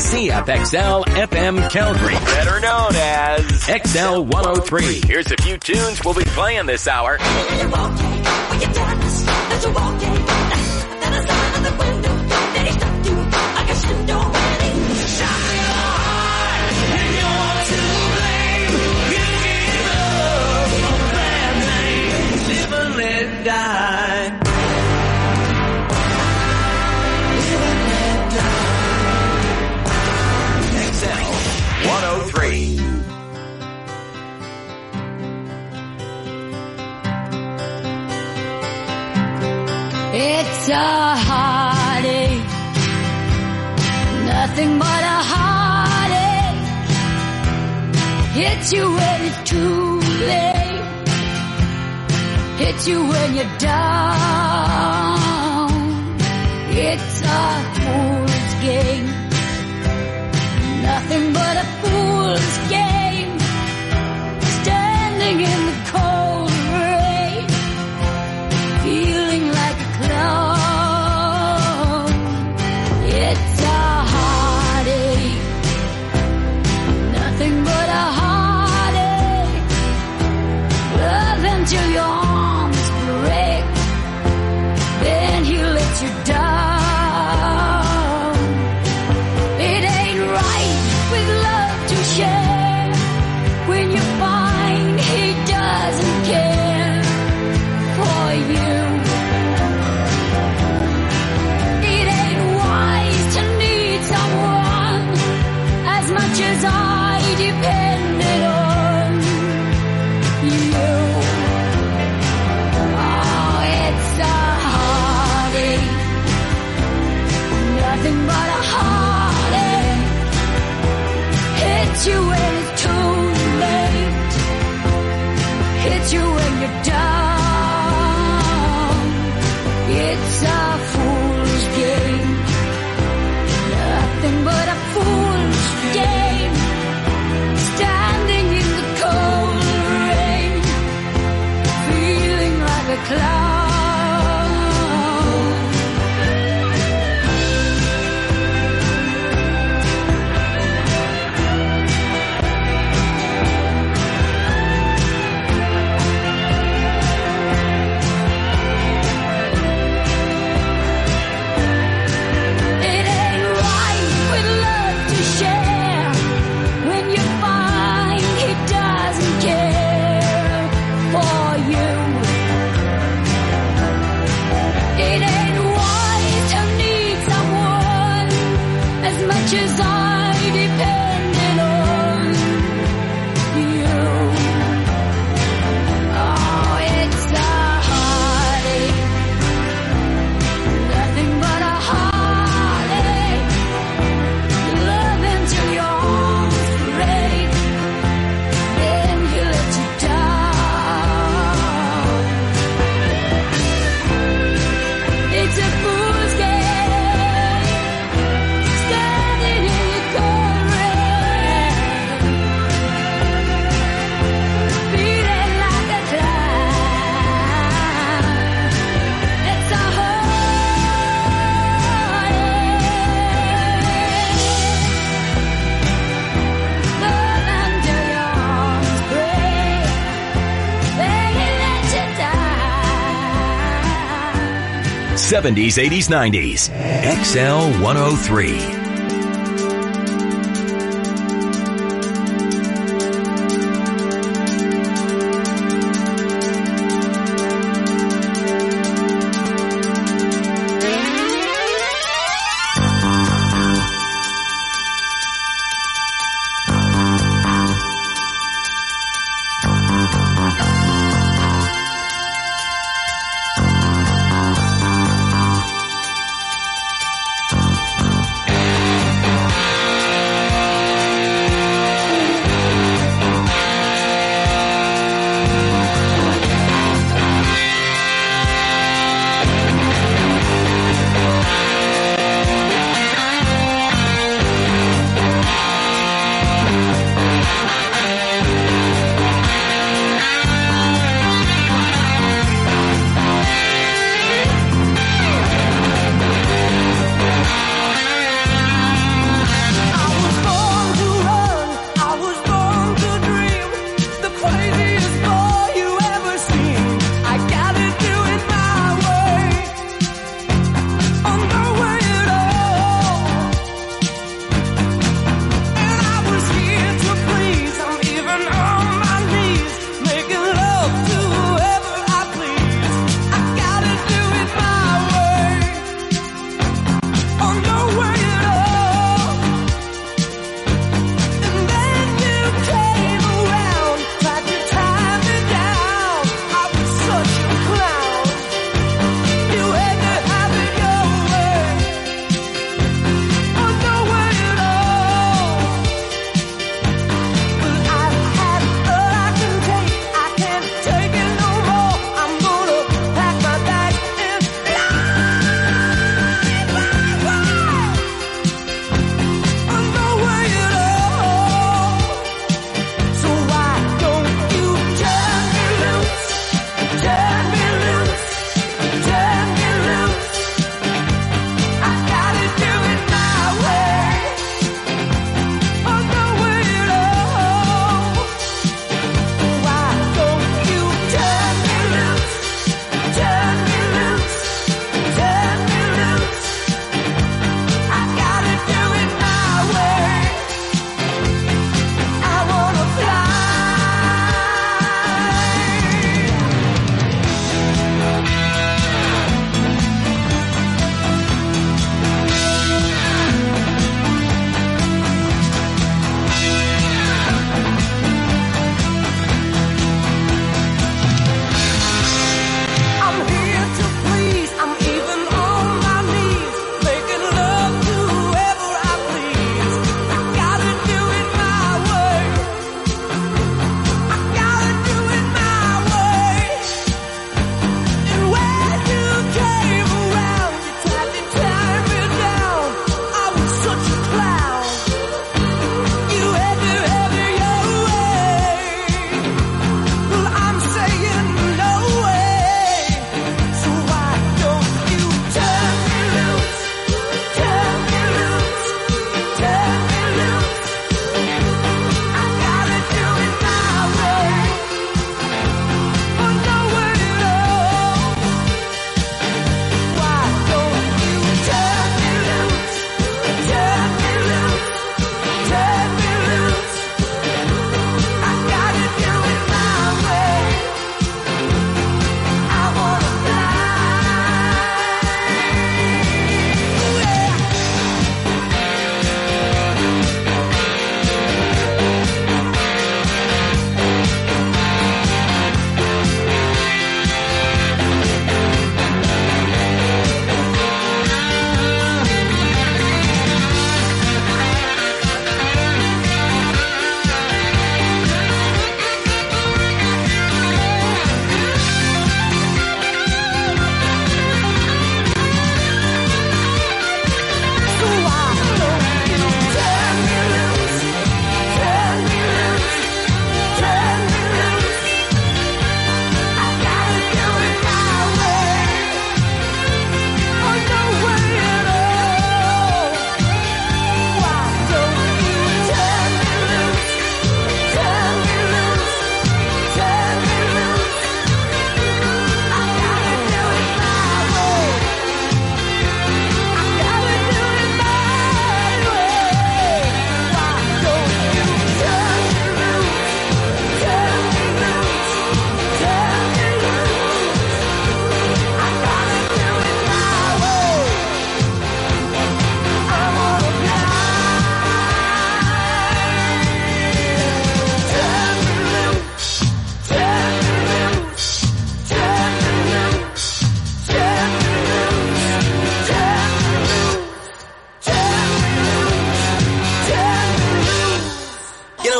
CFXL FM Calgary, better known as XL 103. Here's a few tunes we'll be playing this hour. Die. XL 103. It's a heartache, nothing but a heartache. Hits you when it's too late, hits you when you're down. It's a fool's game, nothing but a fool's game. Standing in the cold rain, feeling like a clown. It's a heartache, nothing but a heartache. Love until your arms break, then he lets you down. It ain't right with love to share when you find he doesn't care for you. It ain't wise to need someone as much as I depended on you. Oh, it's a heartache, nothing but a heartache. Hits you when it's too late, hits you when you're down. It's a fool's game, nothing but a fool's game. Standing in the cold rain, feeling like a clown. It ain't right with love to share when you find he doesn't care for you. It ain't wise to need someone as much as I depended on you. Oh, it's a heartache, nothing but a heartache. Love until your arms break, then he lets you down. It's a fool's game, standing in the cold rain, feeling like a clown. It's a heartache. Love until your arms break, then he lets you down. 70s, 80s, 90s. XL 103.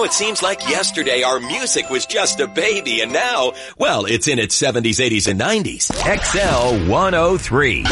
it seems like yesterday our music was just a baby, and now, well, it's in its 70s, 80s, and 90s. XL 103.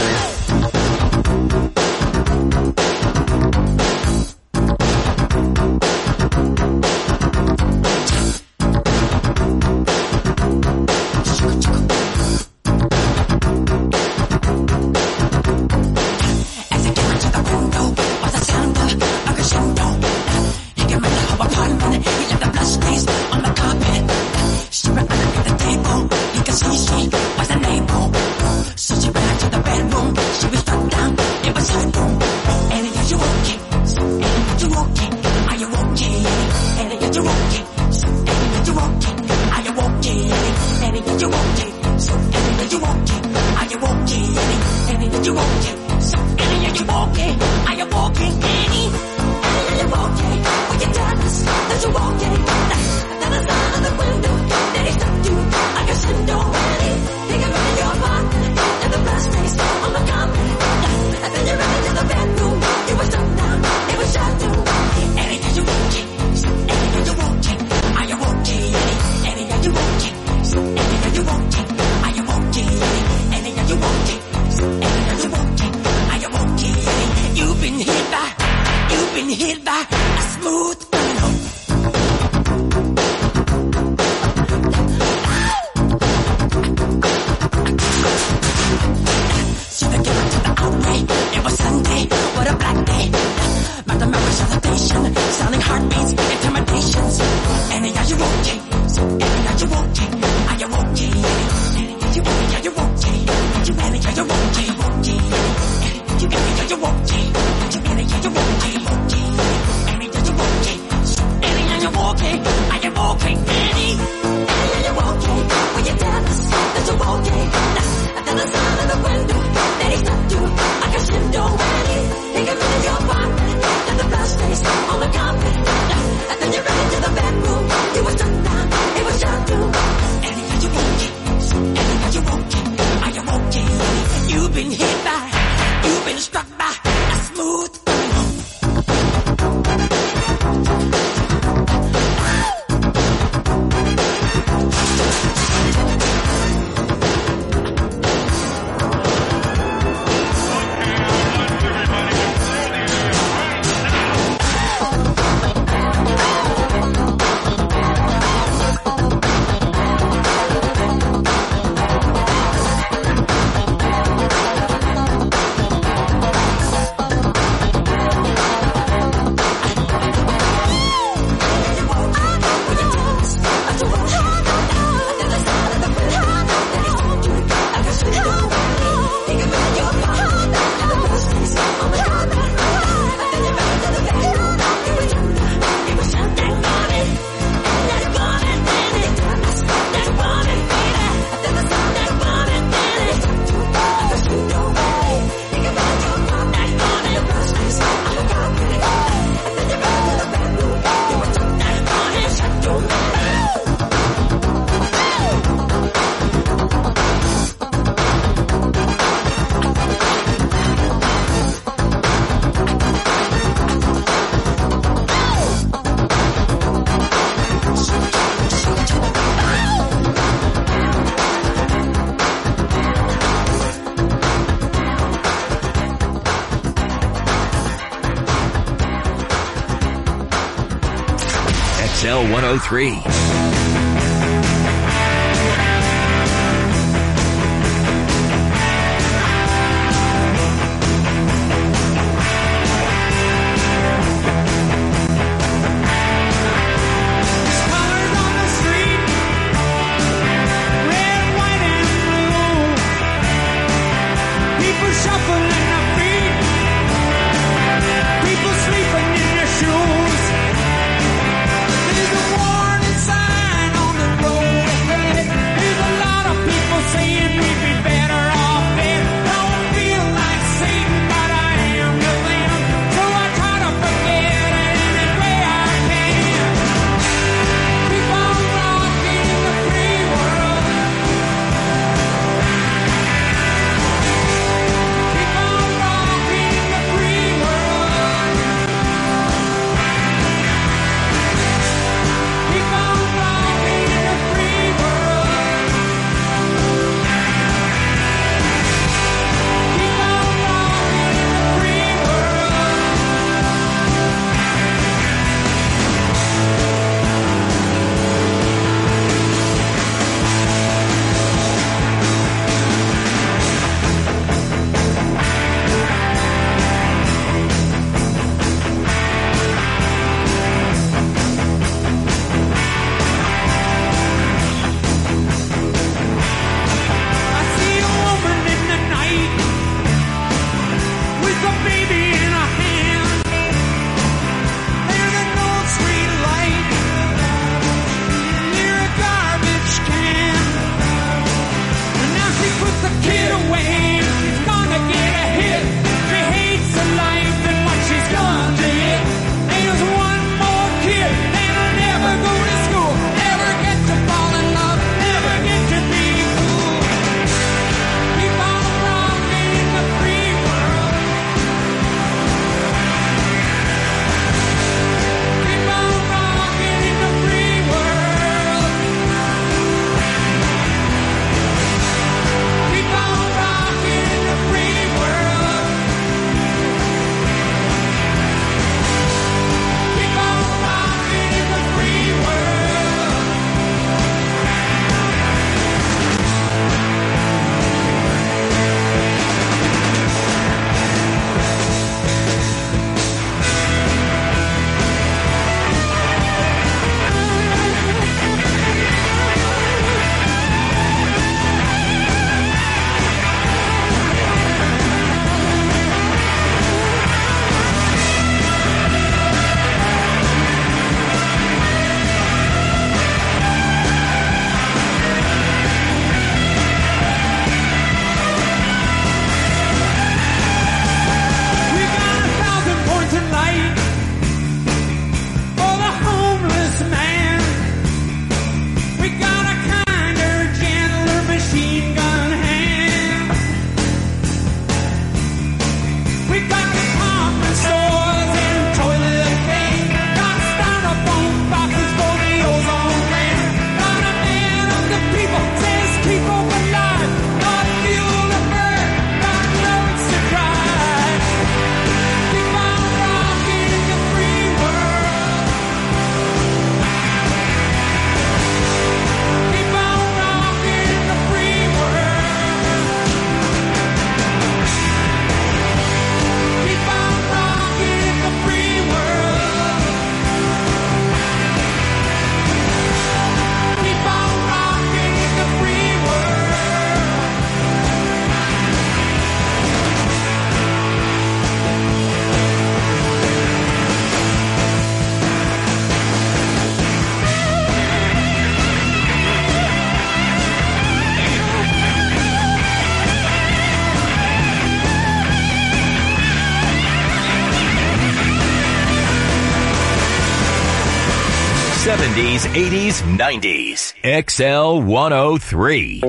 XL 103. People sleeping in their shoes. There's a warning sign. 70s, 80s, 90s. XL 103.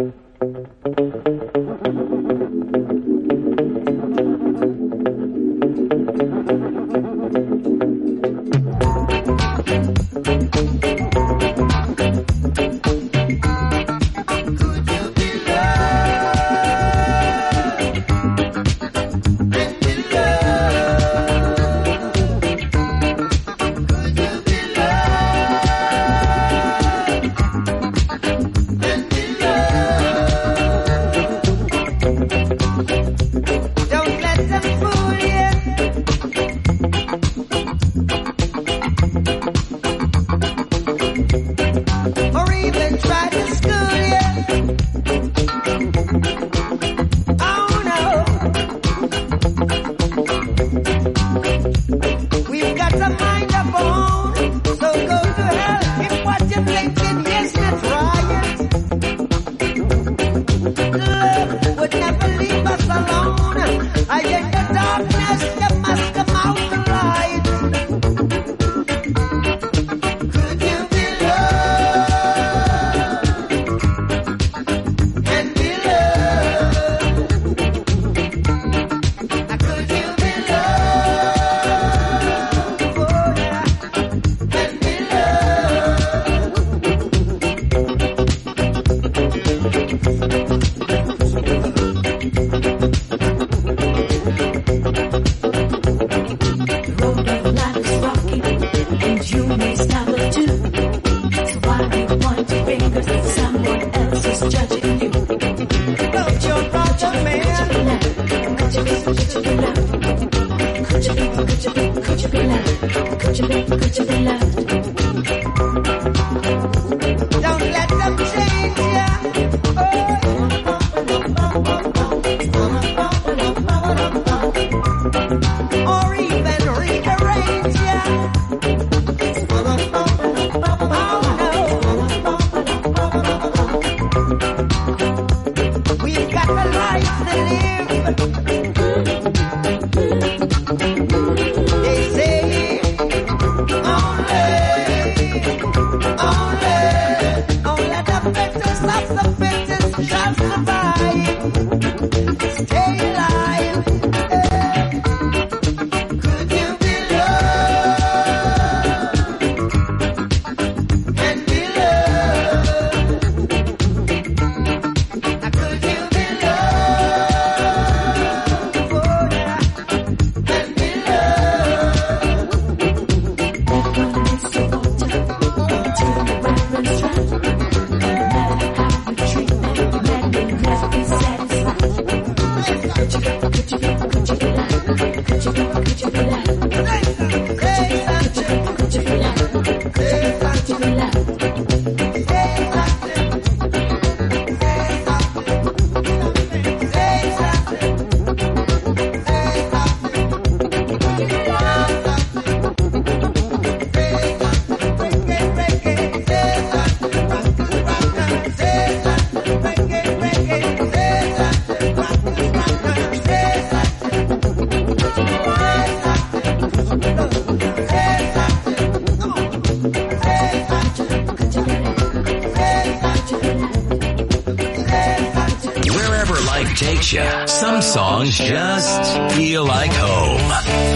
Some songs just feel like home.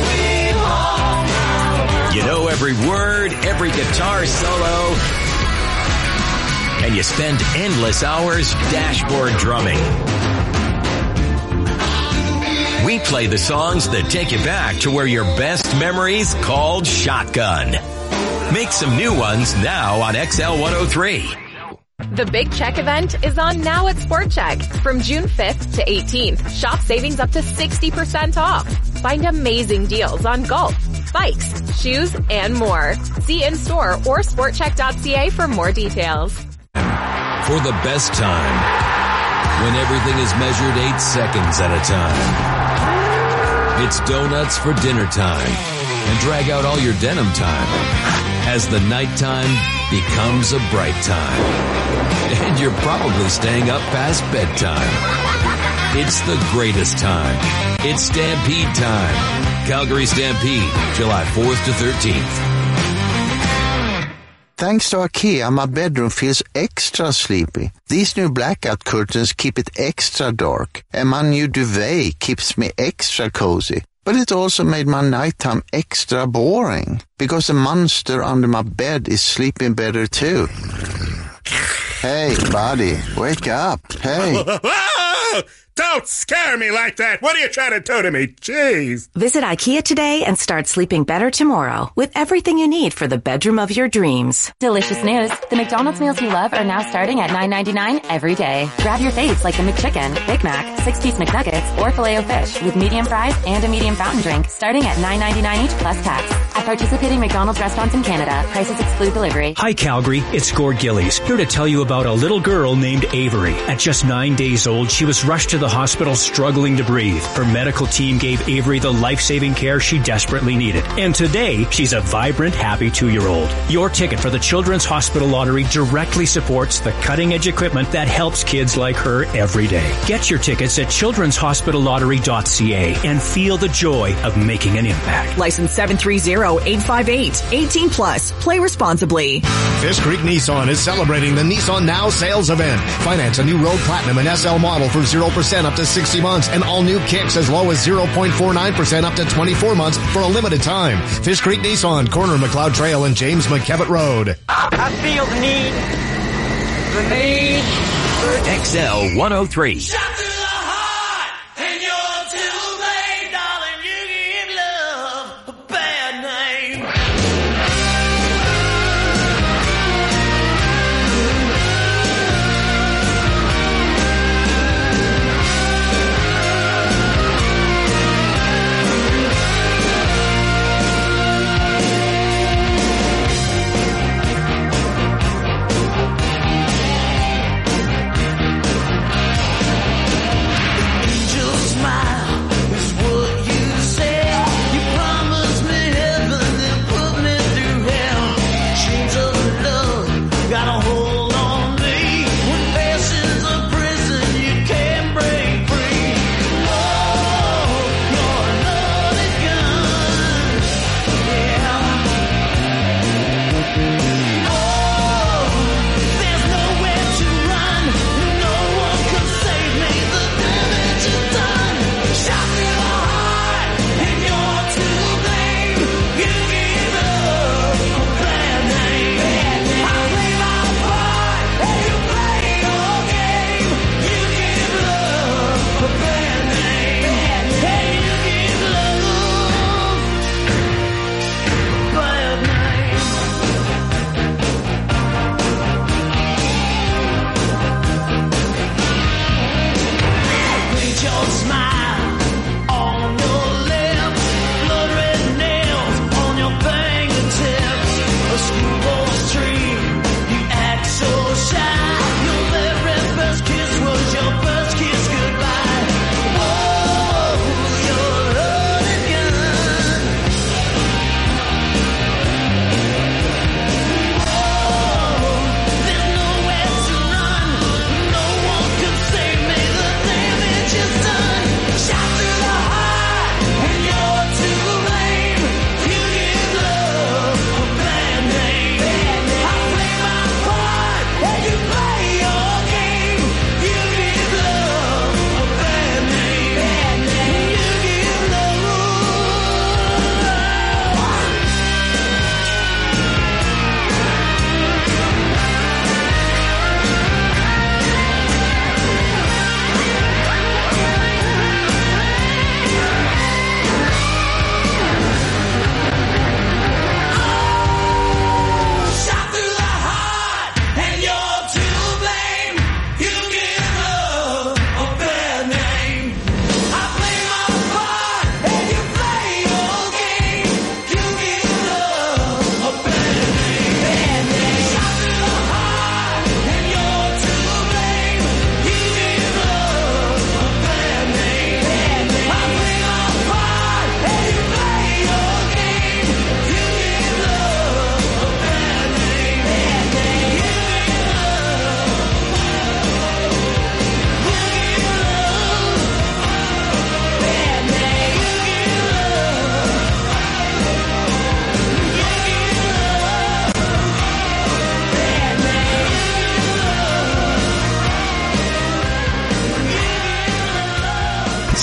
You know every word, every guitar solo, and you spend endless hours dashboard drumming. We play the songs that take you back to where your best memories called shotgun. Make some new ones now on XL 103. The Big Check event is on now at Sport Check. From June 5th to 18th, shop savings up to 60% off. Find amazing deals on golf, bikes, shoes, and more. See in-store or sportcheck.ca for more details. For the best time, when everything is measured 8 seconds at a time. It's donuts for dinner time and drag out all your denim time as the nighttime becomes a bright time. And you're probably staying up past bedtime. It's the greatest time. It's Stampede time. Calgary Stampede, July 4th to 13th. Thanks to IKEA, my bedroom feels extra sleepy. These new blackout curtains keep it extra dark, and my new duvet keeps me extra cozy. But it also made my nighttime extra boring, because the monster under my bed is sleeping better too. Hey, buddy, wake up. Hey. Don't scare me like that. What are you trying to do to me? Jeez. Visit IKEA today and start sleeping better tomorrow with everything you need for the bedroom of your dreams. Delicious news. The McDonald's meals you love are now starting at $9.99 every day. Grab your faves like the McChicken, Big Mac, 6-piece McNuggets, or Filet-O-Fish with medium fries and a medium fountain drink starting at $9.99 each plus tax. At participating McDonald's restaurants in Canada, prices exclude delivery. Hi Calgary, it's Gord Gillies, here to tell you about a little girl named Avery. At just 9 days old, she was rushed to the hospital struggling to breathe. Her medical team gave Avery the life-saving care she desperately needed. And today, she's a vibrant, happy 2-year-old. Your ticket for the Children's Hospital Lottery directly supports the cutting-edge equipment that helps kids like her every day. Get your tickets at children'shospitallottery.ca and feel the joy of making an impact. License 730-858. 18 plus. Play responsibly. Fish Creek Nissan is celebrating the Nissan Now sales event. Finance a new Road Platinum and SL model for 0% up to 60 months and all new Kicks as low as 0.49% up to 24 months for a limited time. Fish Creek Nissan, corner McLeod Trail and James McKevitt Road. I feel the need. XL 103.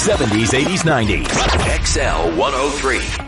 70s, 80s, 90s. XL 103.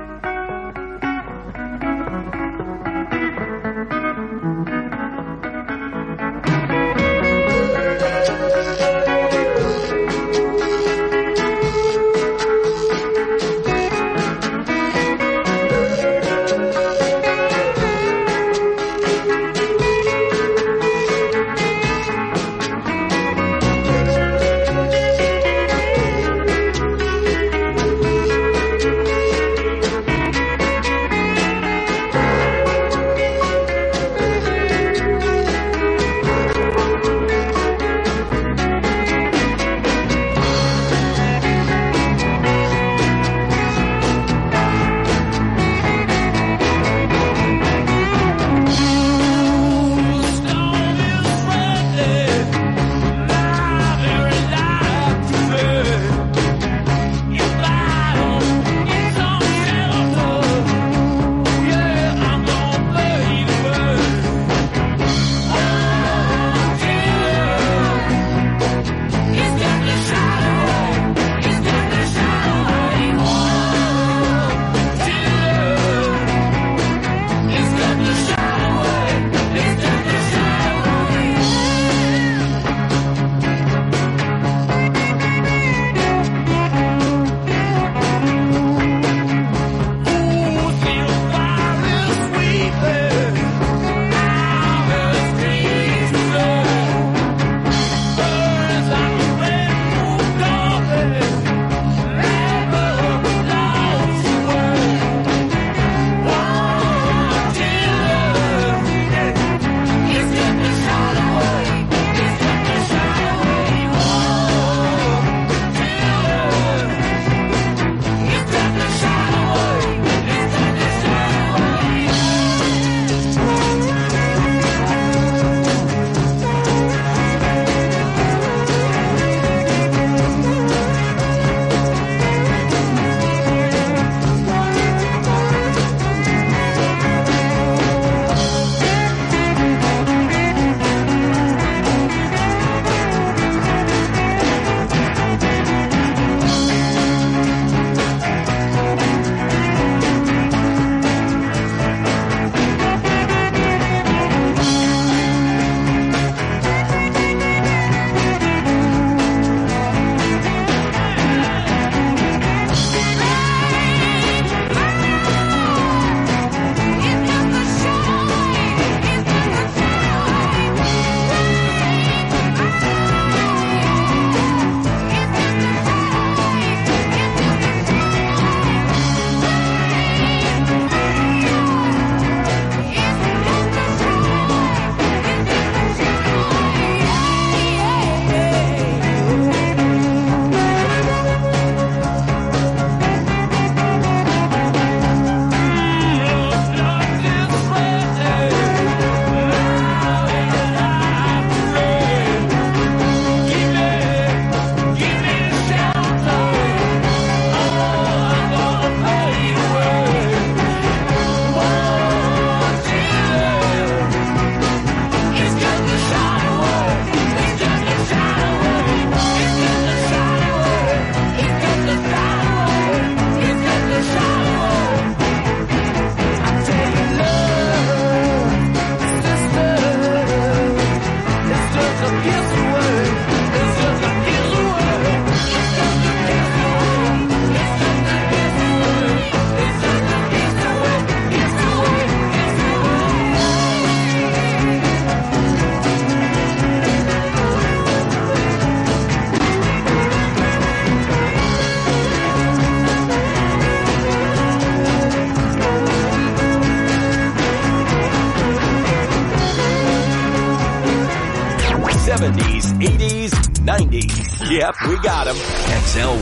Yep, we got him. XL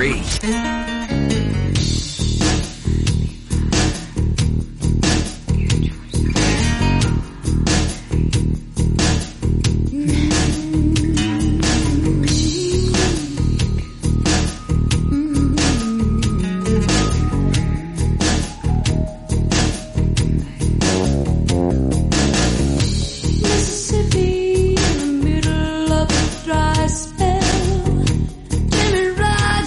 103. Mississippi, in the middle of a dry spell. Jimmy Ride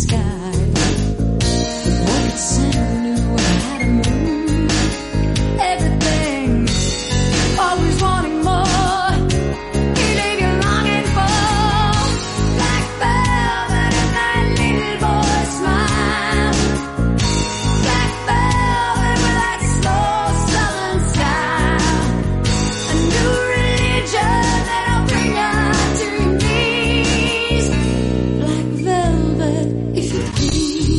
sky. What Santa knew how to move everything, always wanting more. He leave you longing for black velvet and that little boy smile. Black velvet with that slow southern style. A new religion that'll bring you to your knees. Black velvet, if you please.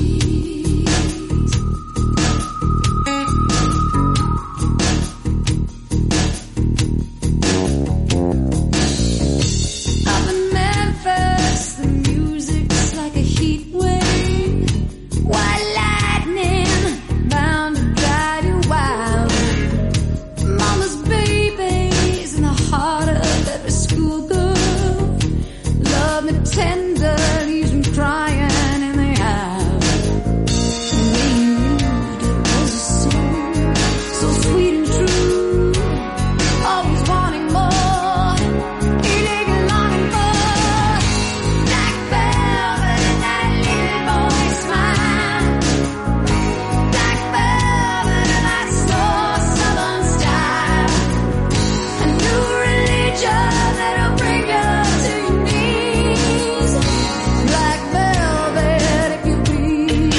Up in Memphis, the music's like a heat wave. White lightning bound to drive you wild. Mama's babies in the heart of every schoolgirl. Love me tender, leaves me crying in the aisle. The way you moved it was a song, so sweet and true. Always wanting more, he leave you longing for black velvet and that little boy smile. Black velvet and that slow southern style. A new religion that'll bring you to your knees. Black velvet, if you please.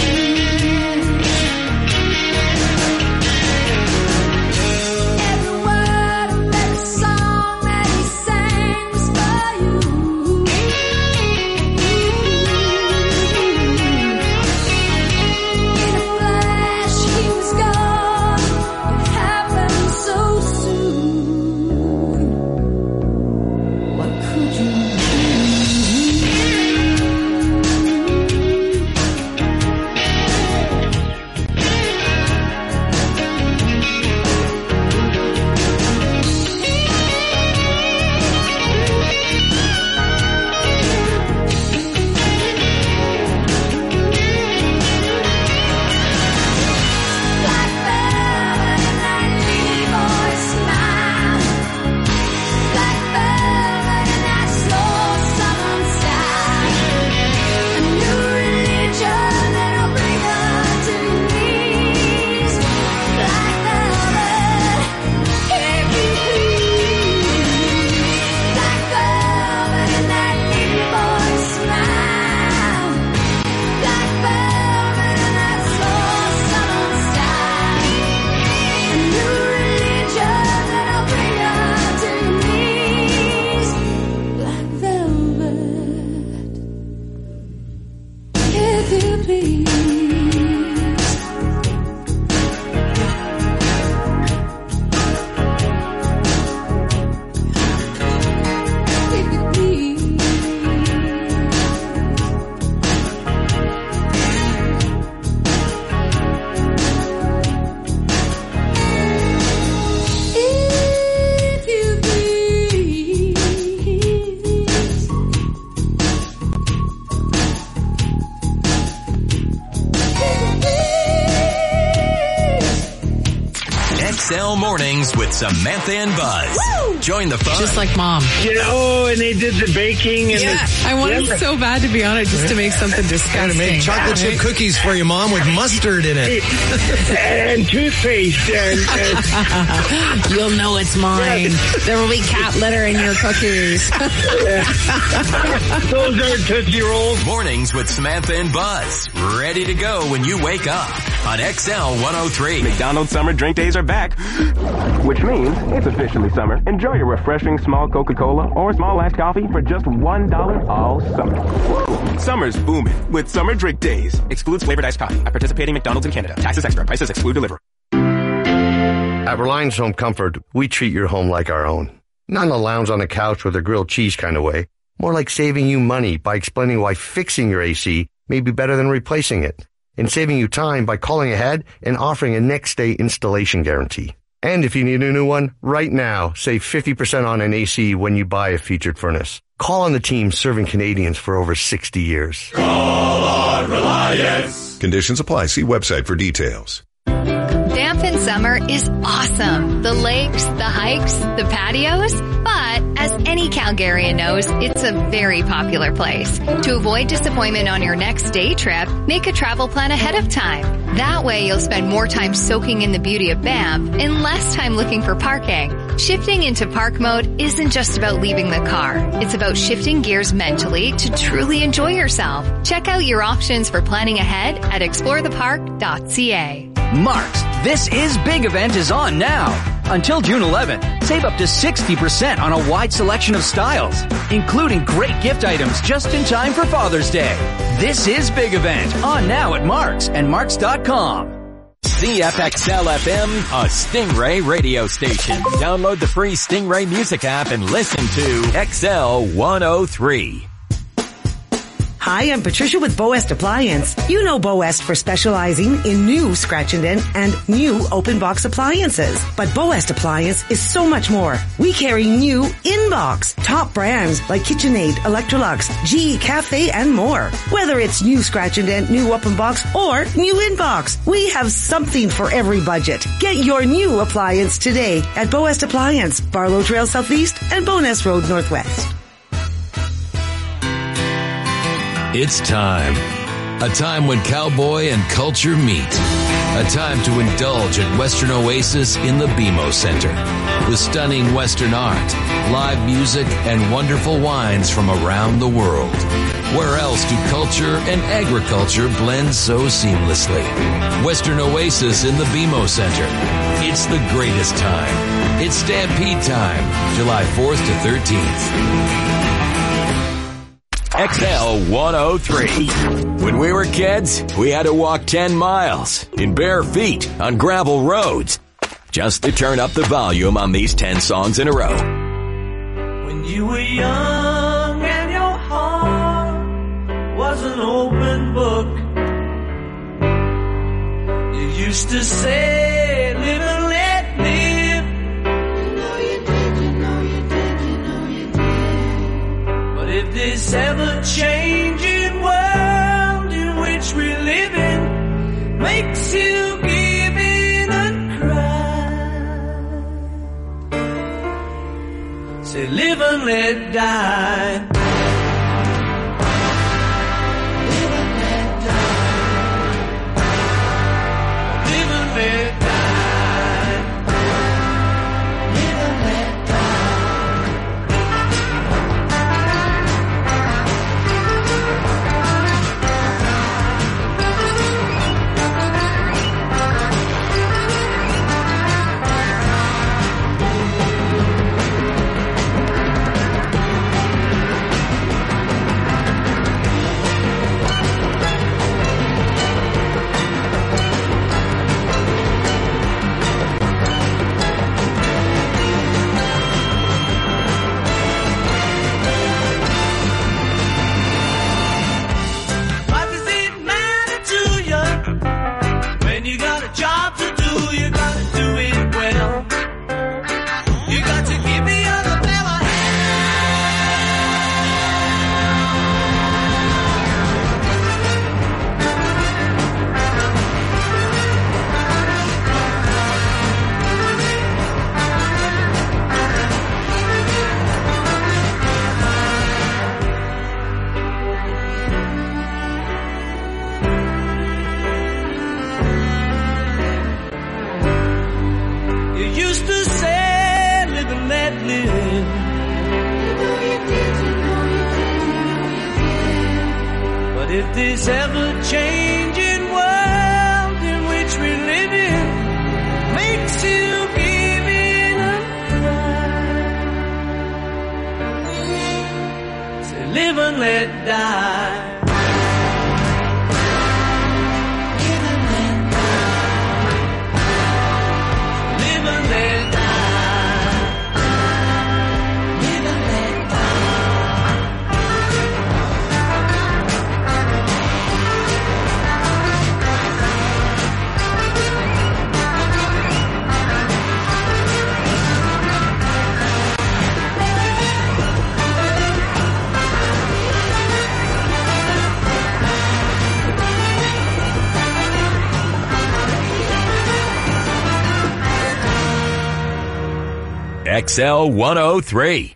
Every word of every song that he sang was for you. In a flash, he was gone. It happened so soon. What could you do? Black velvet and that little boy smile. Black velvet and that slow southern style. A new religion that'll bring you to your knees. Black velvet, if you please. Black velvet and that little boy smile. Black velvet and that slow southern style. A new religion that'll bring you to your knees. Black velvet, if you please. If you please. If you please. XL Mornings with Samantha and Buzz. Join the fun. Just like Mom. And they did the baking. And I wanted so bad to be on it just to make something disgusting. To make chocolate chip cookies for your mom with mustard in it. And toothpaste. And You'll know it's mine. There will be cat litter in your cookies. those are Tootsie Rolls. Mornings with Samantha and Buzz. Ready to go when you wake up on XL 103. McDonald's summer drink days are back, which means it's officially summer. Enjoy your refreshing small Coca-Cola or small iced coffee for just $1 all summer. Summer's booming with summer drink days. Excludes flavored iced coffee at participating McDonald's in Canada. Taxes extra. Prices exclude delivery. At Reliance Home Comfort, we treat your home like our own. Not in a lounge on the couch with a grilled cheese kind of way. More like saving you money by explaining why fixing your AC may be better than replacing it. And saving you time by calling ahead and offering a next-day installation guarantee. And if you need a new one, right now, save 50% on an AC when you buy a featured furnace. Call on the team serving Canadians for over 60 years. Call on Reliance. Conditions apply. See website for details. Banff in summer is awesome. The lakes, the hikes, the patios. But as any Calgarian knows, it's a very popular place. To avoid disappointment on your next day trip, make a travel plan ahead of time. That way you'll spend more time soaking in the beauty of Banff and less time looking for parking. Shifting into park mode isn't just about leaving the car. It's about shifting gears mentally to truly enjoy yourself. Check out your options for planning ahead at explorethepark.ca. Marks, This Is Big event is on now. Until June 11th, save up to 60% on a wide selection of styles, including great gift items just in time for Father's Day. This Is Big event on now at Marks and Marks.com. CFXL FM, a Stingray radio station. Download the free Stingray music app and listen to XL 103. Hi, I'm Patricia with Boest Appliance. You know Boest for specializing in new scratch and dent and new open box appliances. But Boest Appliance is so much more. We carry new in-box, top brands like KitchenAid, Electrolux, GE Cafe, and more. Whether it's new scratch and dent, new open box, or new in-box, we have something for every budget. Get your new appliance today at Boest Appliance, Barlow Trail Southeast and Bowness Road Northwest. It's time. A time when cowboy and culture meet. A time to indulge at Western Oasis in the BMO Center. With stunning Western art, live music, and wonderful wines from around the world. Where else do culture and agriculture blend so seamlessly? Western Oasis in the BMO Center. It's the greatest time. It's Stampede time, July 4th to 13th. XL 103. When we were kids, we had to walk 10 miles in bare feet on gravel roads just to turn up the volume on these 10 songs in a row. When you were young and your heart was an open book, you used to say, live and let live. If this ever-changing world in which we live in makes you give in and cry, say live and let die. Live and let die. Live and let die. Live and let die. If this ever-changing world in which we live in makes you give in and cry, say live and let die. Live and let die. Live and let die. Live and let die. XL 103.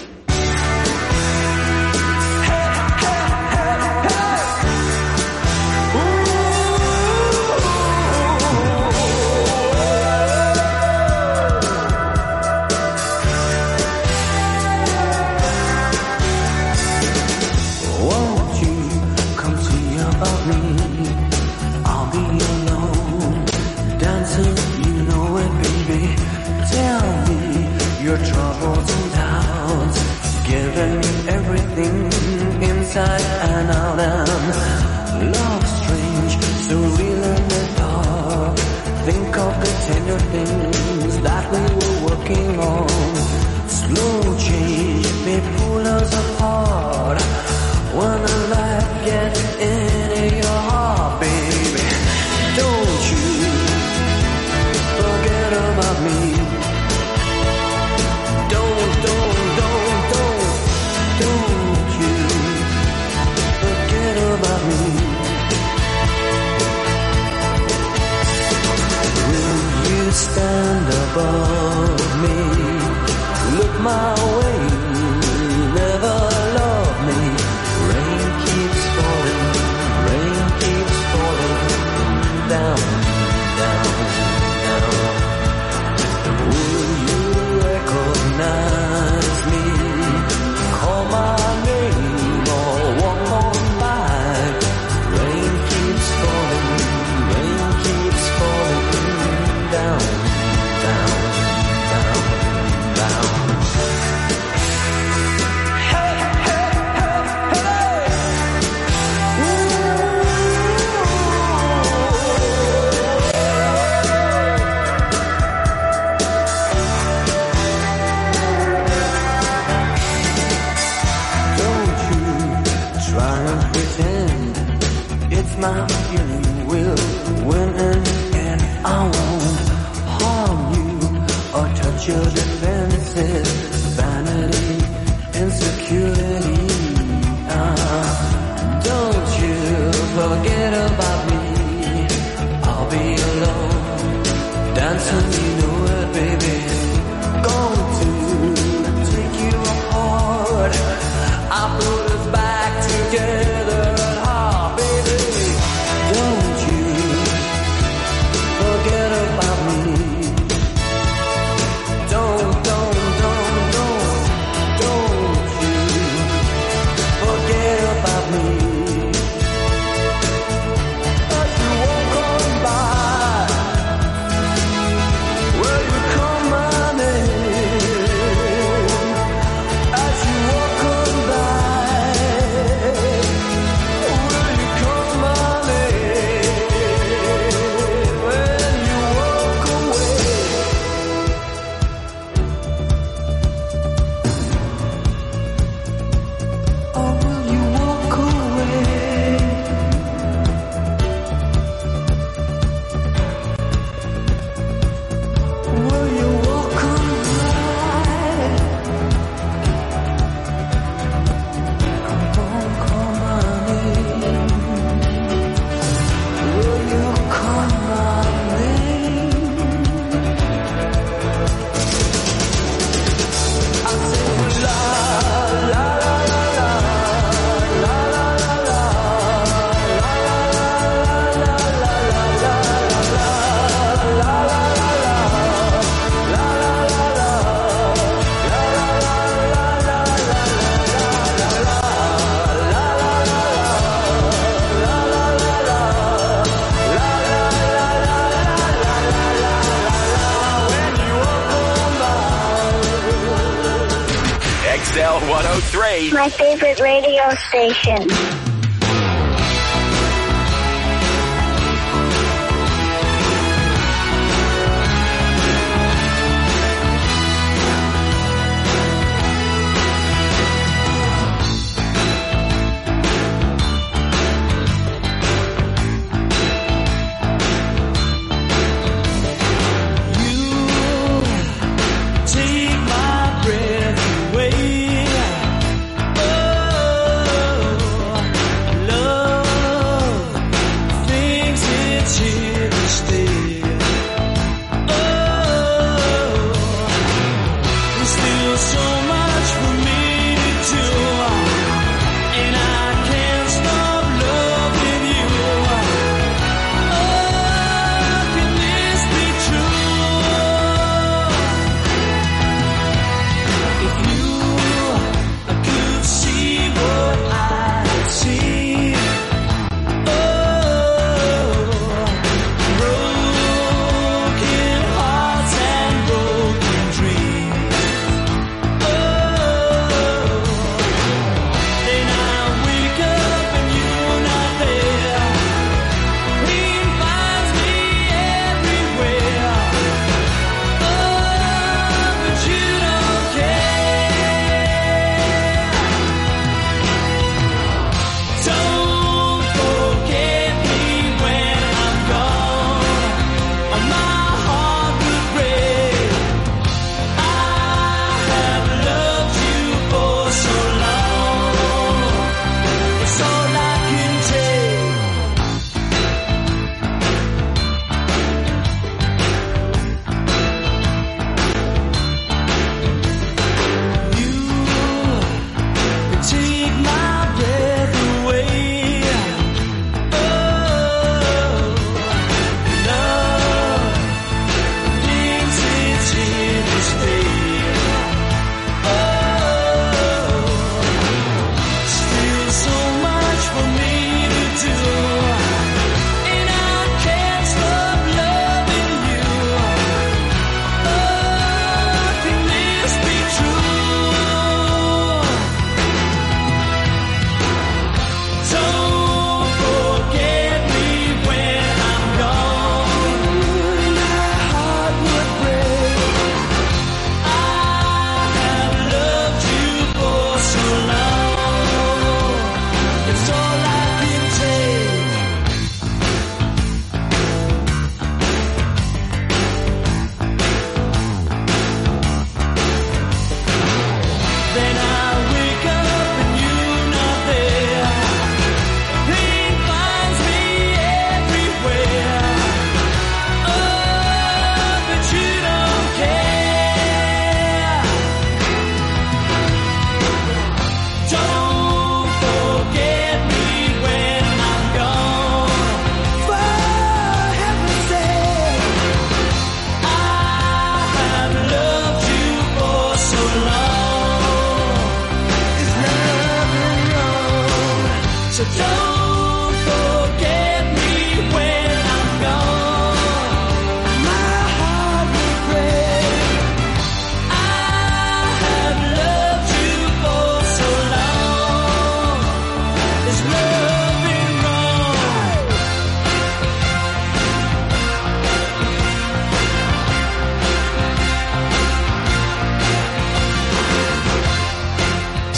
Your troubles and doubts, giving me everything inside and out, and love strange, so real in the dark. Think of the tender things that we were working on. Slow change may pull us apart when the light gets into your heart, baby. Don't you forget about me. Stand above me, look my way, never love me. Rain keeps falling down, down, down. Will you recognize me? Call my name or walk on by. Rain keeps falling down, down, down, down. Hey, hey, hey, hey. Don't you try and pretend it's my feeling will win in the end. I won't harm you or touch your defenses, vanity, insecurity. Don't you forget about me. I'll be alone, dancing, you know it, baby. Going to take you apart. I put us back together at heart, baby. Don't you forget about me. Don't you forget about me. As you walk on by, will you call my name? As you walk on by, will you call my name? When you walk away. Or will you walk away? Will you walk away? Come on, call my name. Will you call my name? I say la la la la la la la la XL 103. My favorite radio station. Take my breath away. Oh,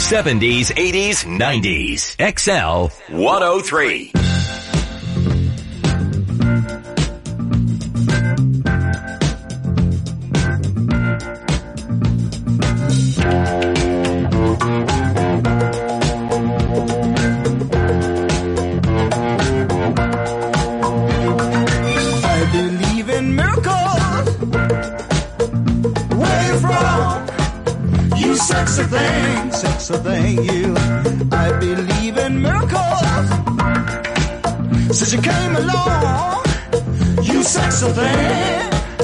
70s, 80s, 90s. XL 103. Sexy thing, you. I believe in miracles. Since you came along, you sexy thing.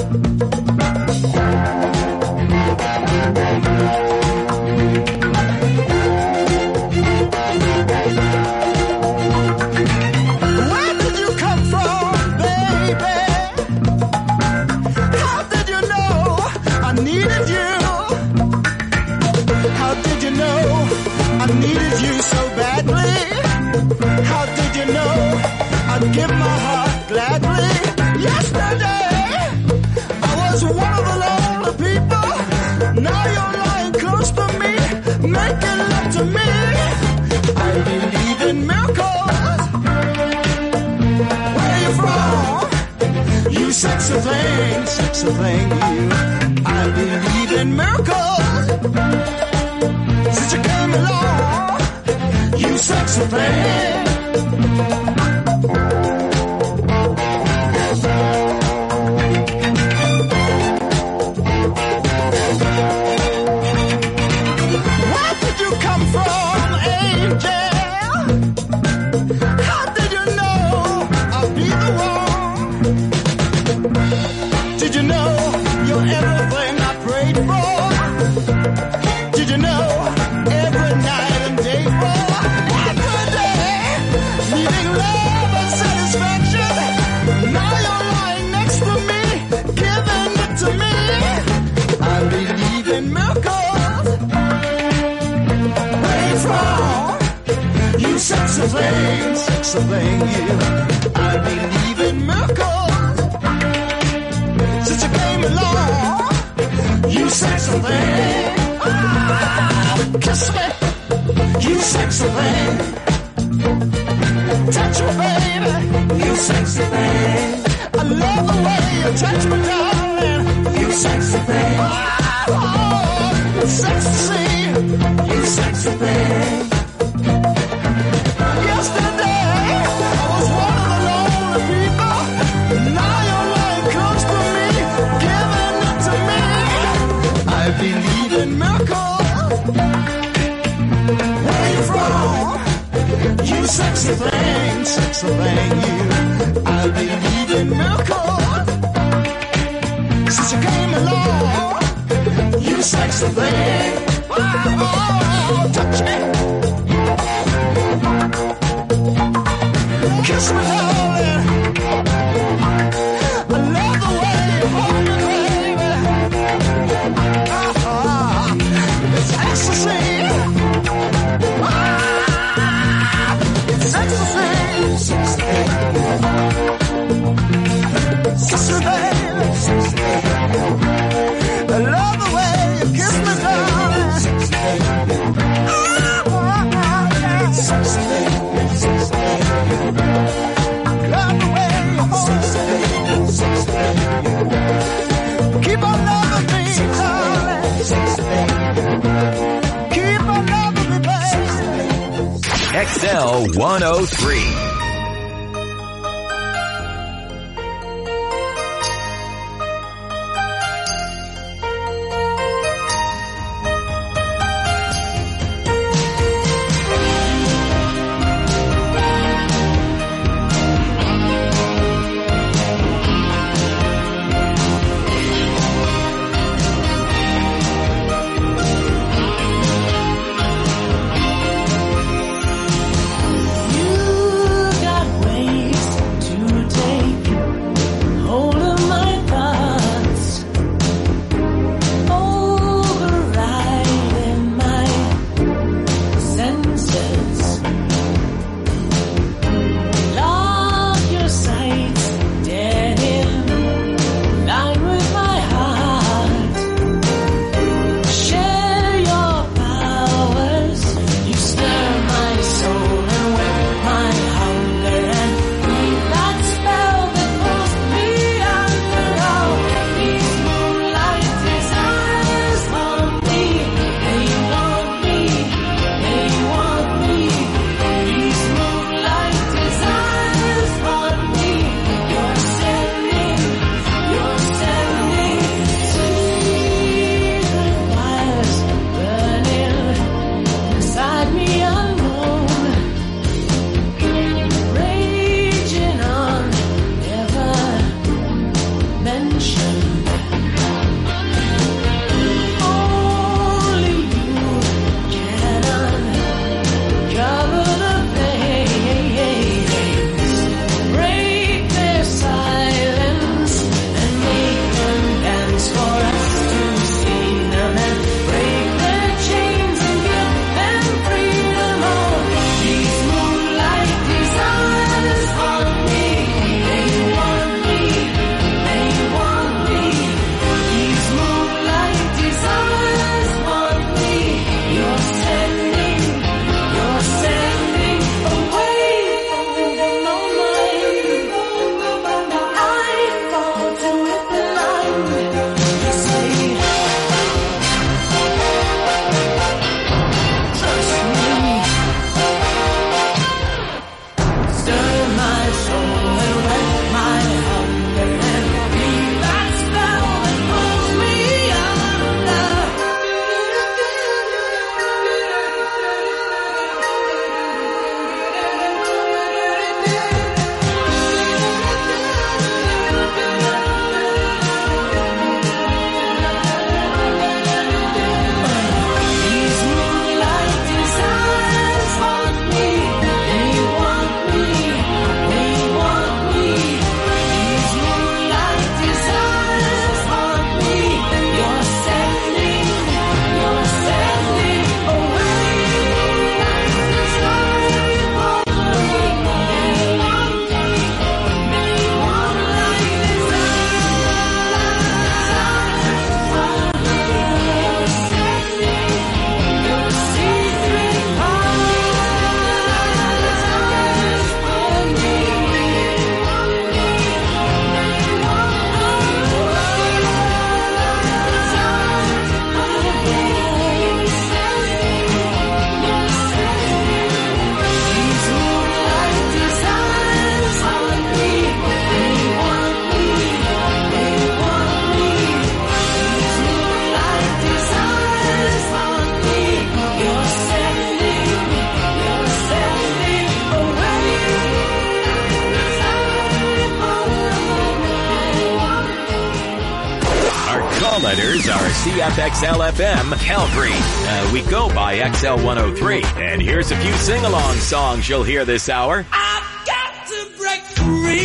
Where did you come from, baby? How did you know I needed you? How did you know I needed you so badly? How did you know I'd give my heart gladly? Yesterday, I was one of the lonely people. Now you're lying close to me, making love to me. I believe in miracles. Where are you from? You sexy thing, you. I believe in miracles. Since you came along, you sexy thing. Where did you come from, angel? How did you know I'll be the one? Did you know you're everything I prayed for? Did you know every night and day for every day, needing love and satisfaction? Now you're lying next to me, giving it to me. I believe in miracles. Where you from? You sexy thing, you. I believe in miracles. Since you came along, you sexy thing. Kiss me, you sexy thing. Touch me, baby, you sexy thing. I love the way you touch me, darling, you sexy thing. Oh, sexy, you sexy thing. Yesterday, I was one of the lonely people. Now you're lying close to me, giving it to me. I believe in miracles. Where you from? You sexy thing, you. I believe in miracles. Since you came along, you sexy thing. Oh, touch me. Kiss me, darling. I love the way you hold me, baby. It's ecstasy. It's ecstasy. Sister, baby. I love the way you kiss me, darling. Love the way you hold me. Keep on loving me, darling. Keep on loving me, baby. XL 103. You call letters are CFXL-FM Calgary. We go by XL103. And here's a few sing-along songs you'll hear this hour. I've got to break free.